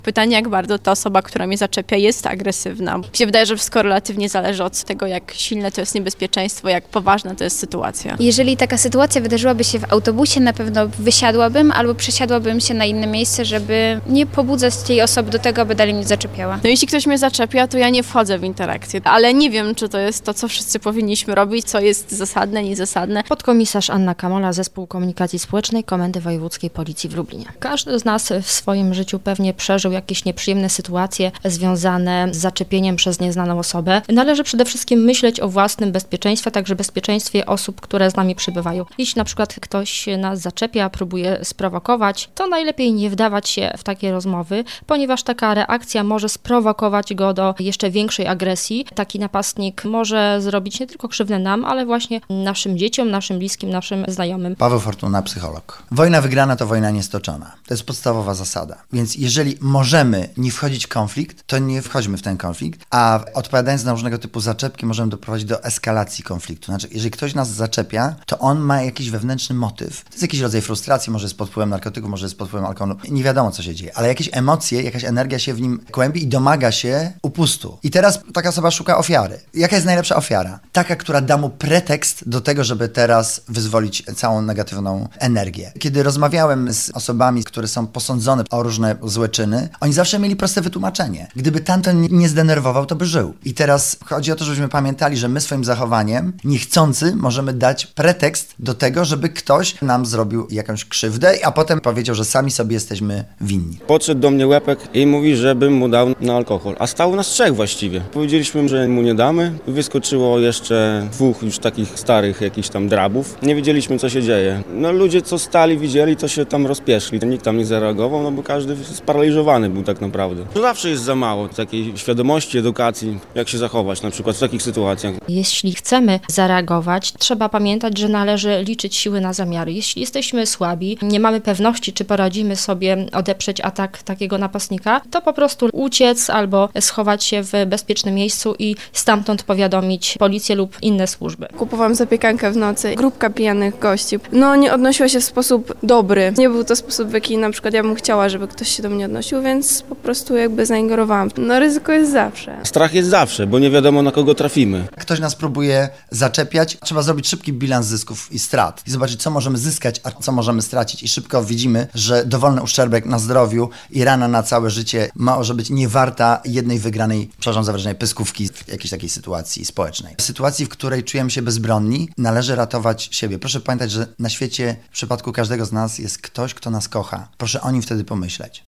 Pytanie, jak bardzo ta osoba, która mnie zaczepia, jest agresywna. Mi się wydaje, że wszystko relatywnie zależy od tego, jak silne to jest niebezpieczeństwo, jak poważna to jest sytuacja. Jeżeli taka sytuacja wydarzyłaby się w autobusie, na pewno wysiadłabym albo przesiadłabym się na inne miejsce, żeby nie pobudzać tej osoby do tego, aby dalej mnie zaczepiała. No jeśli ktoś mnie zaczepia, to ja nie wchodzę w interakcję, ale nie wiem, czy to jest to, co wszyscy powinniśmy robić, co jest zasadne, niezasadne. Podkomisarz Anna Kamola, Zespół Komunikacji Społecznej Komendy Wojewódzkiej Policji w Lublinie. Każdy z nas w swoim życiu pewnie przeżył jakieś nieprzyjemne sytuacje związane z zaczepieniem przez nieznaną osobę. Należy przede wszystkim myśleć o własnym bezpieczeństwie, a także bezpieczeństwie osób, które z nami przybywają. Jeśli na przykład ktoś nas zaczepia, próbuje sprowokować, to najlepiej nie wdawać się w takie rozmowy, ponieważ taka reakcja może sprowokować go do jeszcze większej agresji. Taki napastnik może zrobić nie tylko krzywdę nam, ale właśnie naszym dzieciom, naszym bliskim, naszym znajomym. Paweł Fortuna, psycholog. Wojna wygrana to wojna niestoczona. To jest podstawowa zasada. Więc jeżeli możemy nie wchodzić w konflikt, to nie wchodźmy w ten konflikt, a odpowiadając na różnego typu zaczepki, możemy doprowadzić do eskalacji konfliktu. Znaczy, jeżeli ktoś nas zaczepia, to on ma jakiś wewnętrzny motyw. To jest jakiś rodzaj frustracji, może jest pod wpływem narkotyków, może jest pod wpływem alkoholu. Nie wiadomo, co się dzieje, ale jakieś emocje, jakaś energia się w nim kłębi i domaga się upustu. I teraz taka osoba szuka ofiary. Jaka jest najlepsza ofiara? Taka, która da mu pretekst do tego, żeby teraz wyzwolić całą negatywną energię. Kiedy rozmawiałem z osobami, które są posądzone o różne złe czyny, oni zawsze mieli proste wytłumaczenie. Gdyby tamten nie zdenerwował, to by żył. I teraz chodzi o to, żebyśmy pamiętali, że my swoim zachowaniem niechcący możemy dać pretekst do tego, żeby ktoś nam zrobił jakąś krzywdę, a potem powiedział, że sami sobie jesteśmy winni. Podszedł do mnie łepek i mówi, żebym mu dał na alkohol. A stało nas 3 właściwie. Powiedzieliśmy, że mu nie damy. Wyskoczyło jeszcze 2 już takich starych jakichś tam drabów. Nie wiedzieliśmy, co się dzieje. No ludzie, co stali, widzieli, to się tam rozpieszli. Nikt tam nie zareagował, no bo każdy sparaliżowany był tak naprawdę. To zawsze jest za mało takiej świadomości, edukacji, jak się zachować na przykład w takich sytuacjach. Jeśli chcemy zareagować, trzeba pamiętać, że należy liczyć siły na zamiary. Jeśli jesteśmy słabi, nie mamy pewności, czy poradzimy sobie odeprzeć atak takiego napastnika, to po prostu uciec albo schować się w bezpiecznym miejscu i stamtąd powiadomić policję lub inne służby. Kupowałam zapiekankę w nocy, grupka pijanych gości. No nie odnosiła się w sposób dobry. Nie był to sposób, w jaki na przykład ja bym chciała, żeby ktoś się do mnie odnosił, więc po prostu jakby zaingerowałam. No ryzyko jest zawsze. Strach jest zawsze, bo nie wiadomo, na kogo trafimy. Ktoś nas próbuje zaczepiać, trzeba zrobić szybki bilans zysków i strat i zobaczyć, co możemy zyskać, a co możemy stracić. I szybko widzimy, że dowolny uszczerbek na zdrowiu i rana na całe życie może być niewarta jednej wygranej, przepraszam za wrażenie, pyskówki w jakiejś takiej sytuacji społecznej. W sytuacji, w której czujemy się bezbronni, należy ratować siebie. Proszę pamiętać, że na świecie w przypadku każdego z nas jest ktoś, kto nas kocha. Proszę o nim wtedy pomyśleć.